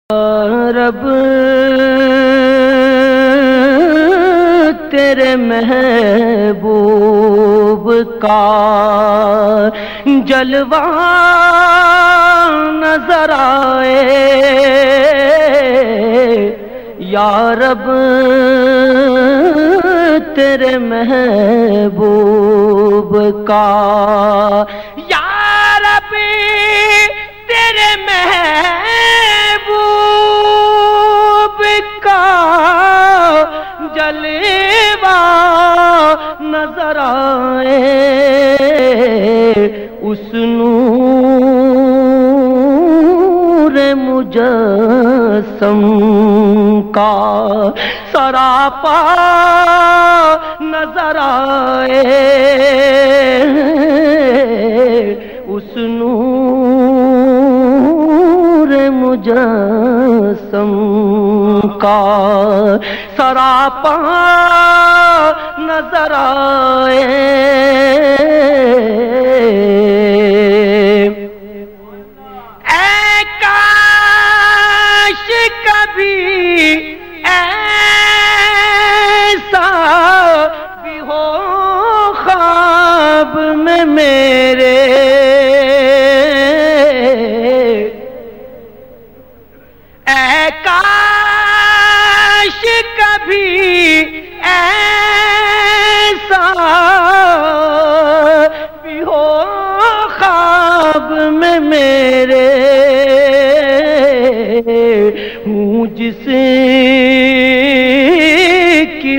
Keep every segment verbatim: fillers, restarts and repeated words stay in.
رب تیرے محبوب کا جلوہ نظر آئے یا رب تیرے محبوب کا یا رب تیرے محبوب کا جلوہ نظر آئے اس نور مجسم کا سراپا نظر آئے اس نور مجسم کا سراپا نظر آئے اے کاش کبھی ایسا بھی ہو خواب میں میرے کاش کبھی ایسا بھی ہو خواب میں میرے ہوں جس کی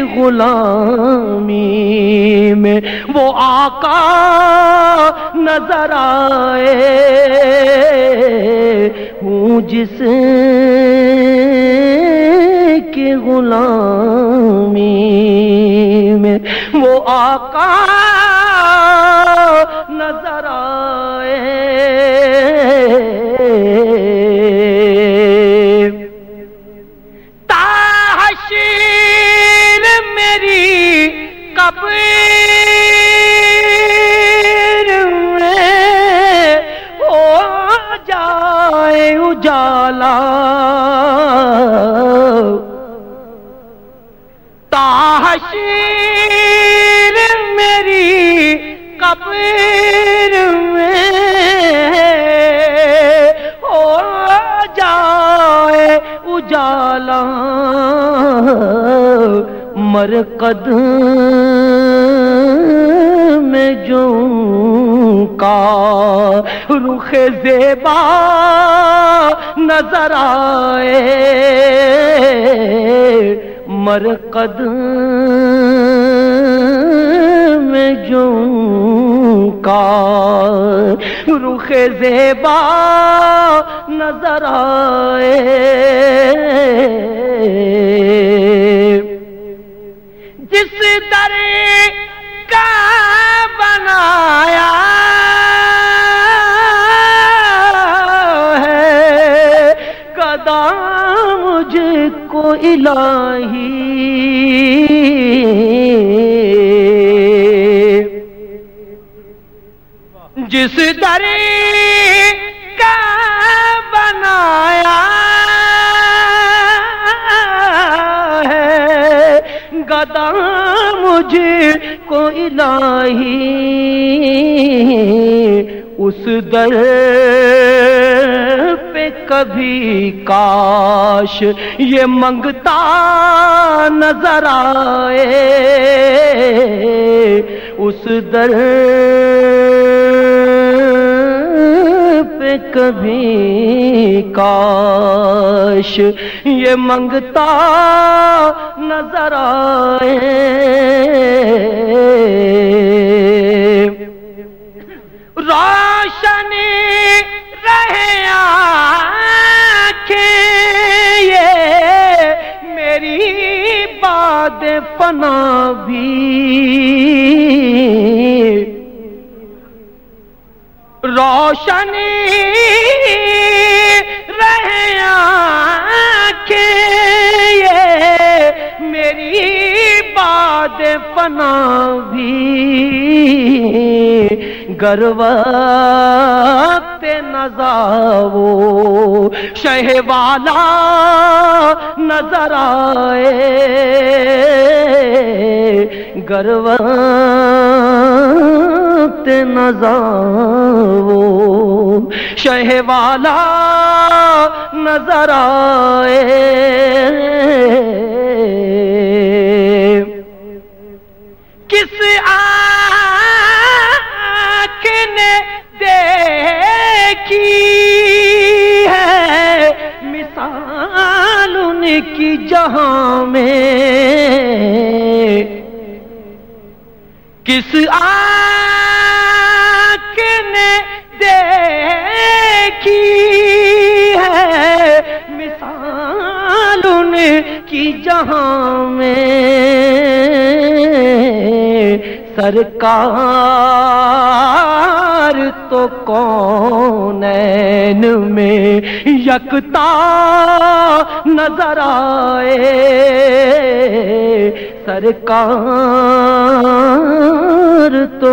غلامی میں وہ آقا نظر آئے ہوں جس کی غلامی میں وہ آقا نظر آئے تا حشر میری قبر میں ہو جائے اجالا تا حشر میری قبر میں ہو جائے اجالا مرقد میں جو کا رخ زیبا نظر آئے مرقد میں جو کا رخ زیبا نظر آئے جس در کا بنایا ہے قدا مجھ کو الہی جس در کا بنایا ہے گدا مجھ کو الہی اس در پہ کبھی کاش یہ منگتا نظر آئے اس در پہ کبھی کاش یہ منگتا نظر آئے روشنی رہے آنکھیں یہ میری باد فنا بھی روشنی رہے آنکھیں یہ میری باد فنا بھی گر وقت نظاو شہ والا نظر آئے گر وقت نظاو شہ والا نظر آئے کس آنکھ نے دیکھی ہے مثال ان کی جہاں میں کس آنکھ نے دیکھی ہے مثال ان کی جہاں میں سرکار تو کونین میں یکتا نظر آئے سرکار تو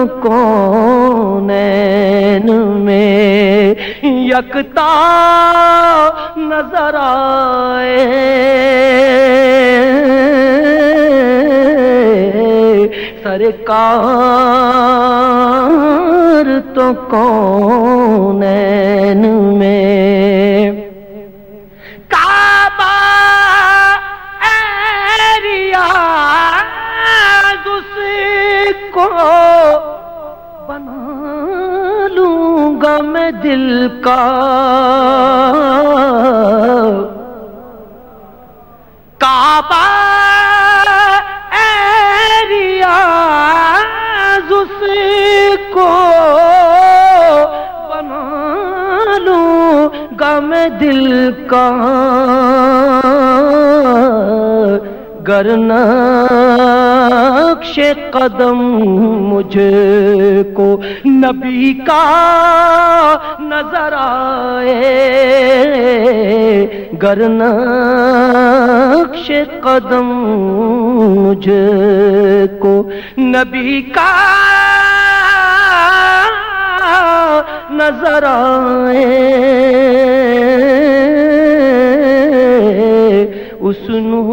کونین میں یکتا نظر آئے سرکار تو کونین میں کعبہ ریاض اس کو بنا لوں گا میں دل کا کعبہ اس کو بنا لوں گا میں دل کا گر نقش قدم مجھ کو نبی کا نظر آئے گر نقش قدم مجھ کو نبی کا نظر آئے اس نور